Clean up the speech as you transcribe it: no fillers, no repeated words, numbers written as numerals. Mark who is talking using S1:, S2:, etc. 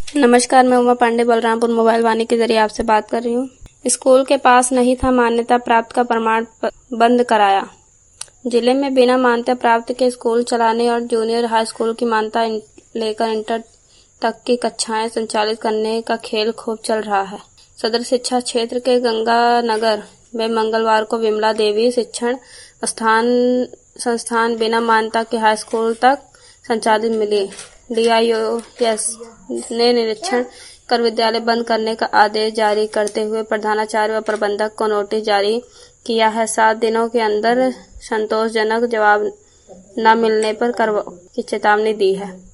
S1: नमस्कार, मैं उमा पांडे बलरामपुर मोबाइल वाणी के जरिए आपसे बात कर रही हूँ। स्कूल के पास नहीं था मान्यता प्राप्त का प्रमाण बंद कराया। जिले में बिना मान्यता प्राप्त के स्कूल चलाने और जूनियर हाई स्कूल की मान्यता लेकर इंटर तक की कक्षाएं संचालित करने का खेल खूब चल रहा है। सदर शिक्षा क्षेत्र के गंगानगर में मंगलवार को विमला देवी शिक्षण संस्थान बिना मान्यता के हाई स्कूल तक संचालित मिली। DIOS ने निरीक्षण कर विद्यालय बंद करने का आदेश जारी करते हुए प्रधानाचार्य व प्रबंधक को नोटिस जारी किया है। 7 दिनों के अंदर संतोषजनक जवाब न मिलने पर कार्रवाई की चेतावनी दी है।